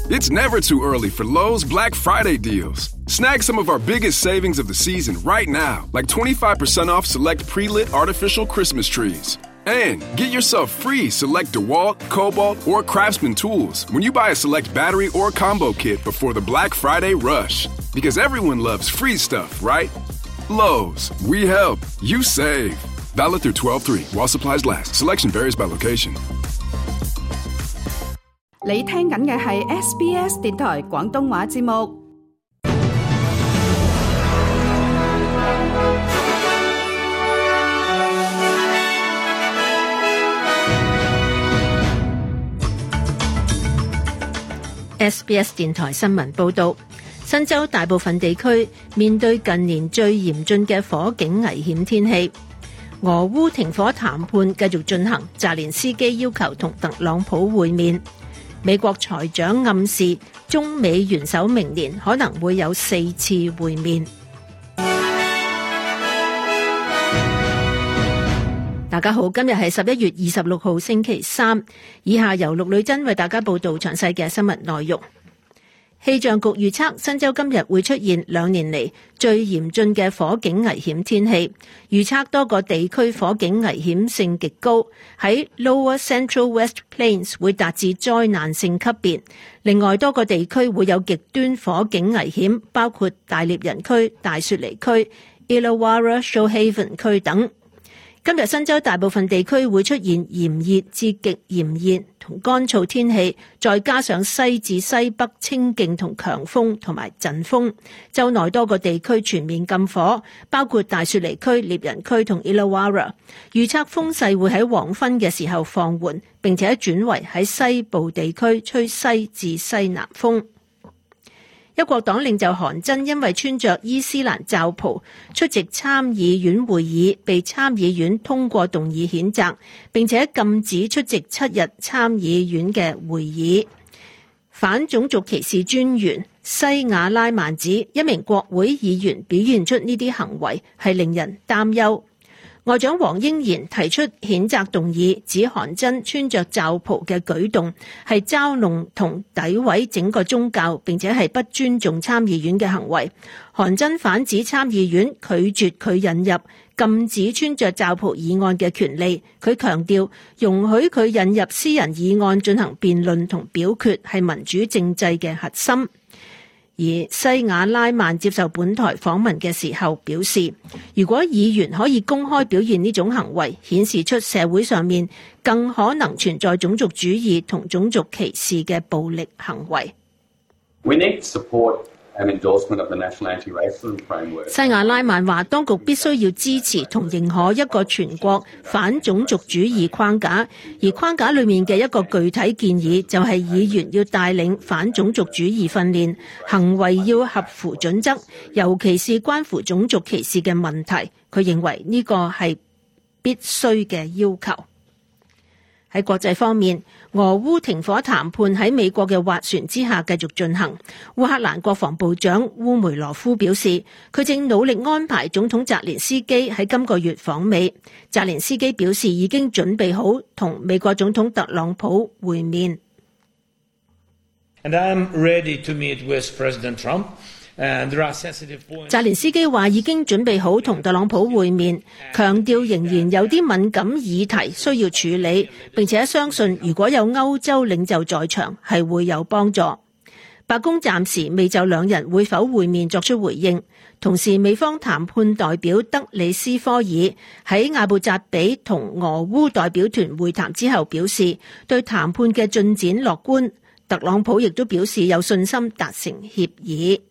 It's never too early for Lowe's Black Friday deals. Snag some of our biggest savings of the season right now, like 25% off select pre-lit artificial Christmas trees. And get yourself free select DeWalt, Cobalt, or Craftsman tools when you buy a select battery or combo kit before the Black Friday rush. Because everyone loves free stuff, right? Lowe's, we help, you save. Valid through 12/3 while supplies last. Selection varies by location. 你聽緊嘅係 SBS 電台廣東話節目。 SBS 電台新聞報導，新州大部分地區面對近年最嚴峻嘅火警危險天氣。俄烏停火談判繼續進行，澤連斯基要求同特朗普會面。美國財長暗示中美元首明年可能會有4次會面。大家好，今日係11月26號星期三，以下由陸女珍為大家報道詳細嘅新聞內容。氣象局預測新州今日會出現2年嚟最嚴峻嘅火警危險天氣，預測多個地區火警危險性極高，喺 Lower Central West Plains 會達至災難性級別。另外多個地區會有極端火警危險，包括大獵人區、大雪梨區、Illawarra Shoalhaven 區等。今日新州大部分地區會出現炎熱至極炎熱同乾燥天氣，再加上西至西北清勁同強風同埋陣風。州內多個地區全面禁火，包括大雪梨區、獵人區同 Illawarra。預測風勢會喺黃昏嘅時候放緩，並且轉為喺西部地區吹西至西南風。一國黨領袖韓真因為穿着伊斯蘭罩袍出席參議院會議，被參議院通過動議譴責，並且禁止出席7日參議院嘅會議。反種族歧視專員西亞拉曼指，一名國會議員表現出呢啲行為係令人擔憂。外長黃英賢提出譴責動議，指韓真穿着罩袍嘅舉動係嘲弄同詆毀整個宗教，並且係不尊重參議院嘅行為。韓真反指參議院拒絕佢引入禁止穿着罩袍議案嘅權利。佢強調容許佢引入私人議案進行辯論同表決係民主政制嘅核心。而西亞拉曼接受本台訪問嘅時候表示，如果議員可以公開表現呢種行為，顯示出社會上面更可能存在種族主義同種族歧視嘅暴力行為。 We need support and endorsement of the National Anti-Racism Framework. 西亞拉曼話，當局必須要支持同認可一個全國反種族主義框架，而框架裏面嘅一個具體建議就係議員要帶領反種族主義訓練，行為要合乎準則，尤其是關乎種族歧視嘅問題。佢認為呢個係必須嘅要求。喺國際方面，俄烏停火談判喺美國嘅斡旋之下繼續進行。烏克蘭國防部長烏梅羅夫表示，佢正努力安排總統澤連斯基喺今個月訪美。澤連斯基表示已經準備好同美國總統特朗普會面。 And I'm ready to meet with President Trump. 澤連斯基話已經準備好同特朗普會面，強調仍然有啲敏感議題需要處理，並且相信如果有歐洲領袖在場係會有幫助。白宮暫時未就兩人會否會面作出回應。同時，美方談判代表德里斯科爾喺阿布扎比同俄烏代表團會談之後表示，對談判嘅進展樂觀。特朗普亦都表示有信心達成協議。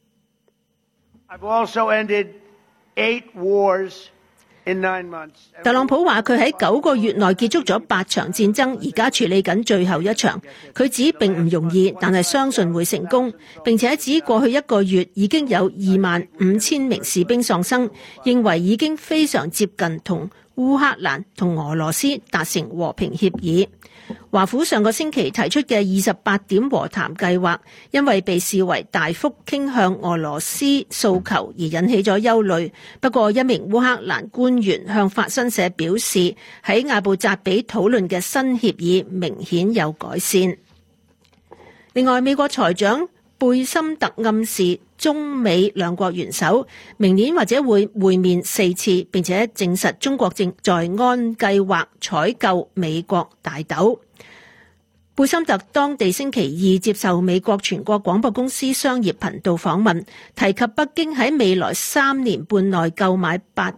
I've also ended 8 wars in 9 months. 特朗普話佢喺9個月內結束咗8場戰爭，而家處理緊最後一場。佢指並唔容易，但係相信會成功。並且指過去1個月已經有25,000名士兵喪生，認為已經非常接近同烏克蘭同俄羅斯達成和平協議。華府上個星期提出嘅28點和談計劃，因為被視為大幅傾向俄羅斯訴求而引起咗憂慮。不過，一名烏克蘭官員向法新社表示，喺阿布扎比討論嘅新協議明顯有改善。 另外，美國財長貝森特暗示中美兩國元首明年或者會會面4次，並且證實中國正在按計劃採購美國大豆。貝森特當地星期二接受美國全國廣播公司商業頻道訪問，提及北京喺未來3年半內購買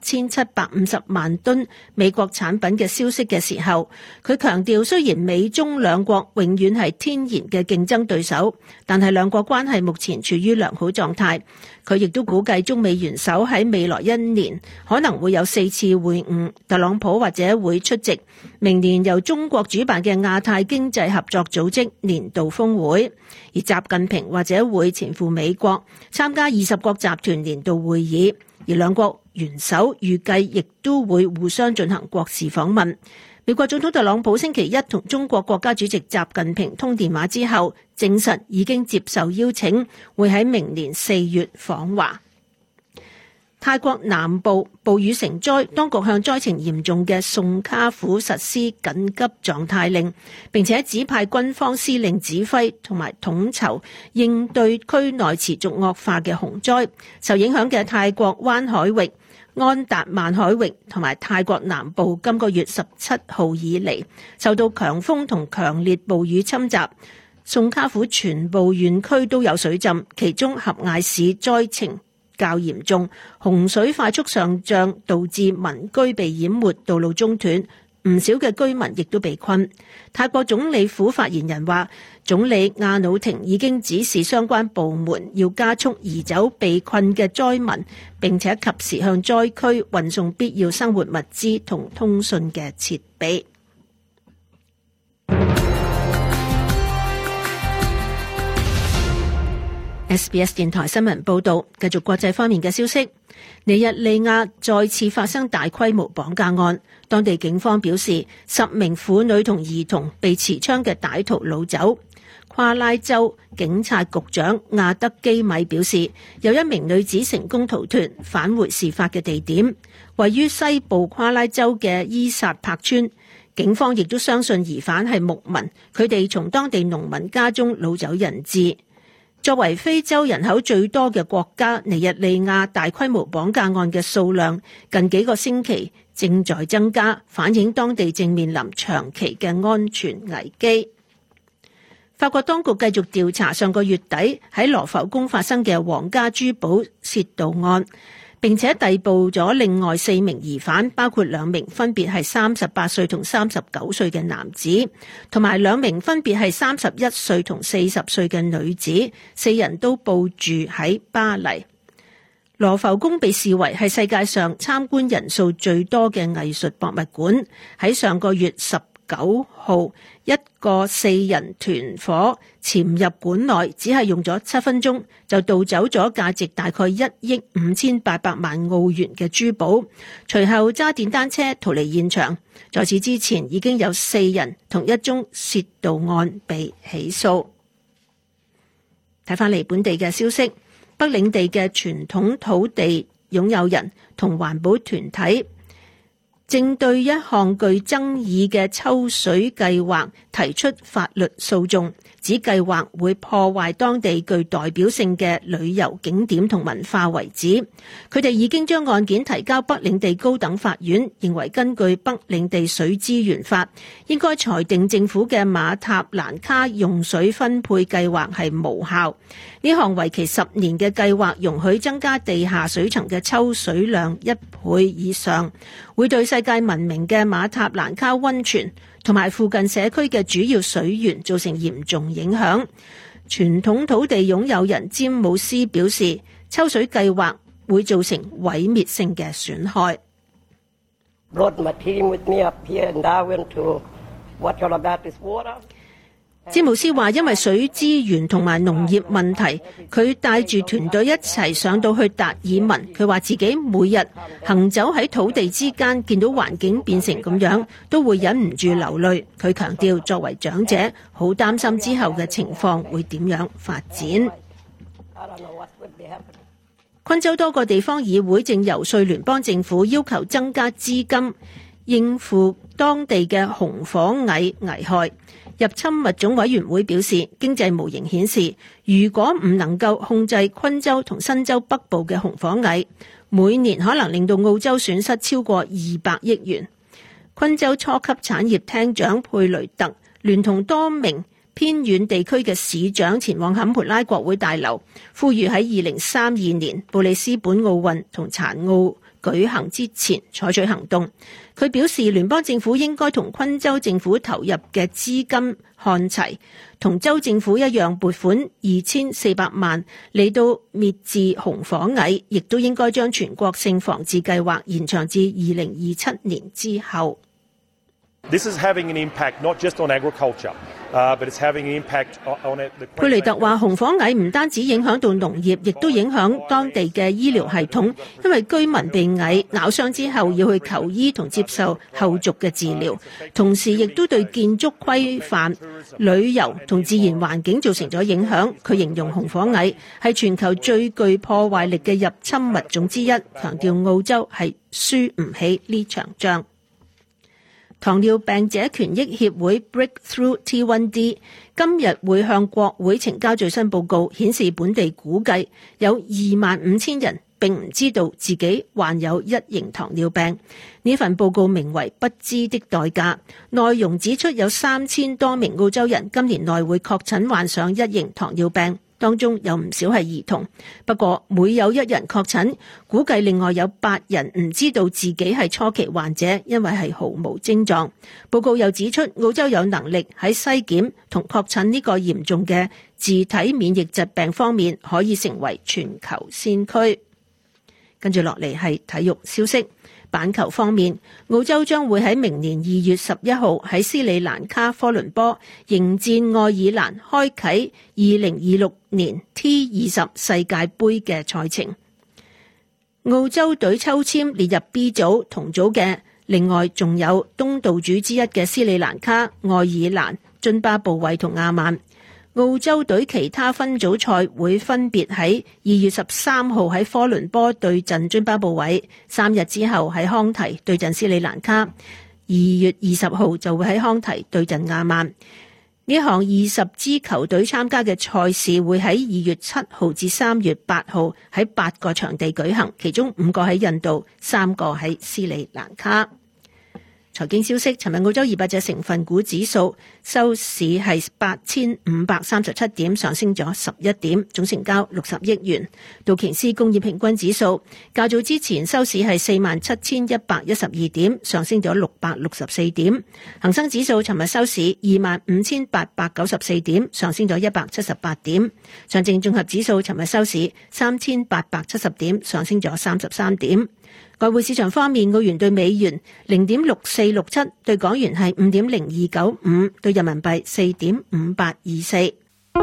8750萬噸美國產品嘅消息嘅時候，佢強調雖然美中兩國永遠係天然嘅競爭對手，但係兩國關係目前處於良好狀態。佢亦都估計中美元首喺未來1年可能會有4次會晤，特朗普或者會出席明年由中國主辦嘅亞太經濟合作組織年度峰會，而習近平或者會前赴美國參加20國集團年度會議，而兩國元首預計亦都會互相進行國事訪問。美國總統特朗普星期一同中國國家主席習近平通電話之後，證實已經接受邀請，會喺明年4月訪華。泰國南部暴雨成災，當局向災情嚴重嘅宋卡府實施緊急狀態令，並且指派軍方司令指揮同埋統籌應對區內持續惡化嘅洪災。受影響嘅泰國灣海域、安達曼海域同埋泰國南部今個月17號以嚟受到強風同強烈暴雨侵襲，宋卡府全部縣區都有水浸，其中合艾市災情較嚴重，洪水快速上漲，導致民居被淹沒，道路中斷，唔少嘅居民亦都被困。泰國總理府發言人話，總理亞努廷已經指示相關部門要加速移走被困嘅災民，並且及時向災區運送必要生活物資同通訊嘅設備。SBS 電台新聞報道，繼續國際方面嘅消息。尼日利亞再次發生大規模綁架案，當地警方表示10名婦女同兒童被持槍嘅歹徒擄走。夸拉州警察局長亞德基米表示，有一名女子成功逃脫，返回事發嘅地點，位於西部夸拉州嘅伊薩柏村。警方亦都相信疑犯係牧民，佢哋從當地農民家中擄走人質。作為非洲人口最多嘅國家，尼日利亞大規模綁架案嘅數量近幾個星期正在增加，反映當地正面臨長期嘅安全危機。法國當局繼續調查上個月底喺羅浮宮發生嘅皇家珠寶竊盜案，並且逮捕咗另外4名疑犯，包括2名分別係38歲同39歲嘅男子，同埋2名分別係31歲同40歲嘅女子，4人都報住喺巴黎。羅浮宮被視為係世界上參觀人數最多嘅藝術博物館，喺上個月19號，一個4人團伙潛入館內，只係用咗7分鐘就盜走咗價值大概1億5800萬澳元嘅珠寶，隨後揸電單車逃離現場。在此之前已經有4人同一宗竊盜案被起訴。睇返嚟本地嘅消息，北領地嘅傳統土地擁有人同環保團體正對一項具爭議嘅抽水計劃提出法律訴訟，指計劃會破壞當地具代表性嘅旅遊景點同文化遺址。佢哋已經將案件提交北領地高等法院，認為根據北領地水資源法，應該裁定政府嘅馬塔蘭卡用水分配計劃係無效。呢項為期10年嘅計劃容許增加地下水層嘅抽水量1倍以上，會對世界聞名嘅馬塔蘭卡溫泉同埋附近社區嘅主要水源造成嚴重影響。傳統土地擁有人詹姆斯表示，抽水計劃會造成毀滅性嘅損害。詹姆斯話，因為水資源同埋農業問題，佢帶住團隊一齊上到去達爾文。佢話自己每日行走喺土地之間，見到環境變成咁樣，都會忍唔住流淚。佢強調，作為長者，好擔心之後嘅情況會點樣發展。昆州多個地方議會正游說聯邦政府要求增加資金，應付當地嘅紅火蟻危害。 入侵物種委員會表示，經濟模型顯示，如果唔能夠控制昆州同新州北部嘅紅火蟻，每年可能令到澳洲損失超過200億元。昆州初級產業廳長佩雷特聯同多名偏遠地區嘅市長前往坎培拉國會大樓，呼籲喺2032年布里斯本奧運同殘奧舉行之前採取行動。佢表示，聯邦政府應該同昆州政府投入嘅資金看齊，同州政府一樣撥款2400萬嚟到滅治紅火蟻，亦都應該將全國性防治計劃延長至2027年之後。 This is having an impact not just on agriculture, but it's having an impact on it. 佩雷特話，紅火蟻唔單止影響到農業，亦都影響當地嘅醫療系統，因為居民被蟻咬傷之後要去求醫同接受後續嘅治療，同時亦都對建築規範、旅遊同自然環境造成咗影響。佢形容紅火蟻係全球最具破壞力嘅入侵物種之一，強調澳洲係輸唔起呢場仗。糖尿病者權益協會 Breakthrough T1D 今日會向國會呈交最新報告，顯示本地估計有25000人並唔知道自己患有1型糖尿病。呢份報告名為《不知的代價》，內容指出有3000多名澳洲人今年內會確診患上1型糖尿病，當中有唔少係兒童。不過每有1人確診，估計另外有8人唔知道自己係初期患者，因為係毫無症狀。報告又指出，澳洲有能力喺篩檢同確診呢個嚴重嘅自體免疫疾病方面可以成為全球先驅。跟住落嚟係體育消息。板球方面，澳洲將會喺明年2月11號喺斯里蘭卡科倫坡迎戰愛爾蘭，開啟2026年 T20 世界盃嘅賽程。澳洲隊抽籤列入 B 組，同組嘅另外仲有東道主之一嘅斯里蘭卡、愛爾蘭、津巴布韋同亞曼。澳洲隊其他分組賽會分別喺2月13號喺科倫坡對陣津巴布韋，3日之後喺康提對陣斯里蘭卡，2月20號就會喺康提對陣亞曼。呢項20支球隊參加嘅賽事會喺2月7號至3月8號喺8個場地舉行，其中5個喺印度，3個喺斯里蘭卡。財經消息，尋日澳洲200隻成分股指數收市係8537點，上升咗11點，總成交60億元。道瓊斯工業平均指數較早之前收市係47112點，上升咗664點。恒生指數尋日收市25894點，上升咗178點。上證綜合指數尋日收市3870點，上升咗33點。外匯市場方面，澳元對美元0.6467，對港元係5.0295，對人民幣4.5824。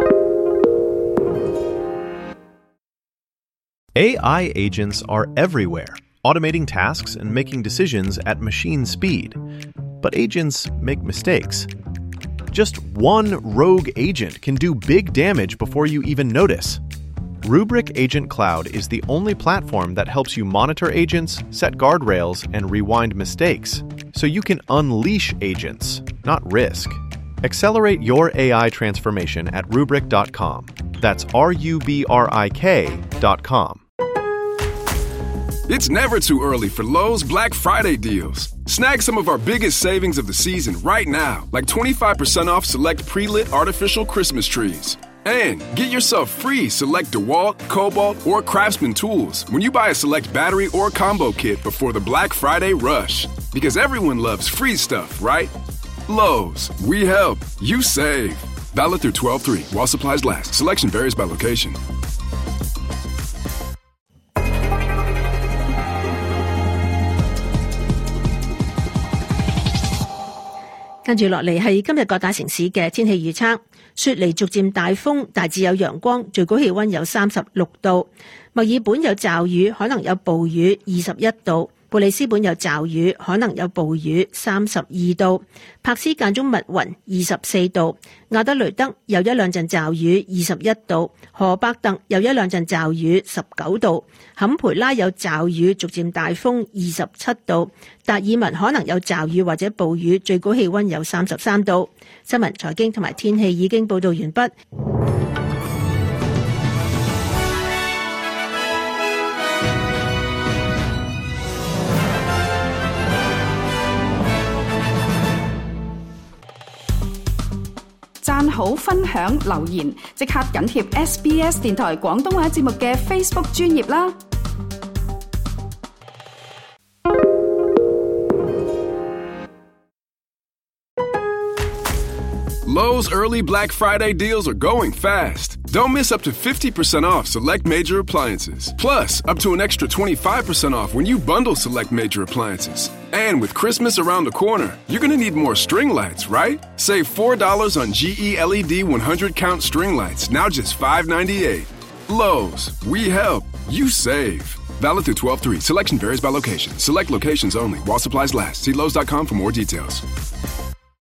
AI agents are everywhere, automating tasks and making decisions at machine speed. But agents make mistakes. Just one rogue agent can do big damage before you even notice. Rubrik Agent Cloud is the only platform that helps you monitor agents, set guardrails, and rewind mistakes, so you can unleash agents, not risk. Accelerate your AI transformation at Rubrik.com. That's RUBRIK.com. It's never too early for Lowe's Black Friday deals. Snag some of our biggest savings of the season right now, like 25% off select pre-lit artificial Christmas trees. And get yourself free select DeWalt, Cobalt, or Craftsman tools when you buy a select battery or combo kit before the Black Friday rush. Because everyone loves free stuff, right? Lowe's, we help, you save. Valid through 12/3 while supplies last. Selection varies by location. 跟住落嚟係今日各大城市嘅天氣預測。雪梨逐漸大風，大致有陽光，最高氣溫有36度。墨爾本有驟雨，可能有暴雨，21度。 布里斯本有驟雨，可能有暴雨，32度；柏斯間中密雲，24度；亞德雷德有一兩陣驟雨，21度；荷伯特有一兩陣驟雨，19度；坎培拉有驟雨，逐漸大風，27度；達爾文可能有驟雨或者暴雨，最高氣溫有33度。新聞、財經同埋天氣已經報道完畢。 讚好、分享、留言，即刻緊貼 SBS 電台廣東話節目嘅 Facebook 專頁啦！ Lowe's early Black Friday deals are going fast. Don't miss up to 50% off select major appliances. Plus, up to an extra 25% off when you bundle select major appliances. And with Christmas around the corner, you're going to need more string lights, right? Save $4 on GE LED 100-count string lights, now just $5.98. Lowe's, we help, you save. Valid through 12/3. Selection varies by location. Select locations only. While supplies last. See Lowe's.com for more details.